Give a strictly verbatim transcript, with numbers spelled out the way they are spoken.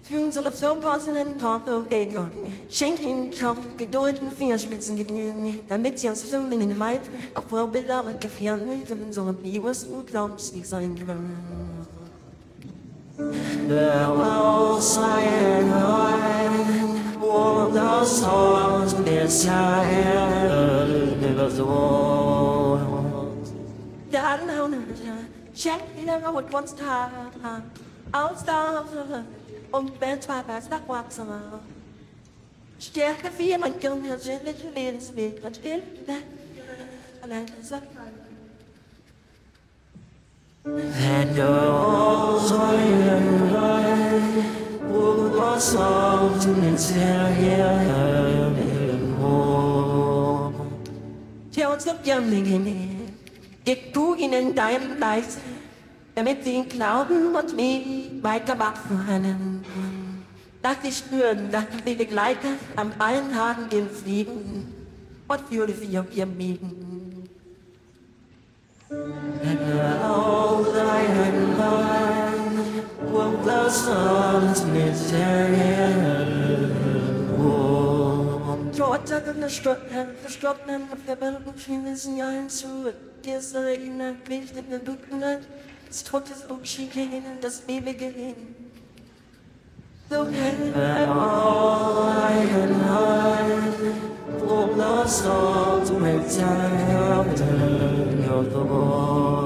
Fühlen soll auf so passen und Kopf auf den Gott. Schenk ihnen Kopf, Geduld und Fingerspitzen genügen, damit sie aus dem in den Maid auf Vorbilder und Gefährten so wie was du glaubst, nicht sein können. There will sign away, all the songs beside the walls. Down, down, check it out what once time. I'll stop. Und wenn zwei Pastor wachsen, stärker wie man kann, ja, sind nicht Lebensweg, und still, allein sagt and goes on was songs and tell you tell uns doch Jamming, ich tu ihnen dein Leid, damit sie glauben und mich weiter wachsen. Dass sie spüren, dass sie begleiten an allen Tagen im Frieden und fühle sie auf ihrem Leben. All thy hand will the sun's misery. Georgia and the Struckman, the Struckman of the Belgian is in Iron Suit. There's the lady in that place in the book night. It's taught as though she came and does me begin. So and all I had heard, for the songs with time of the world.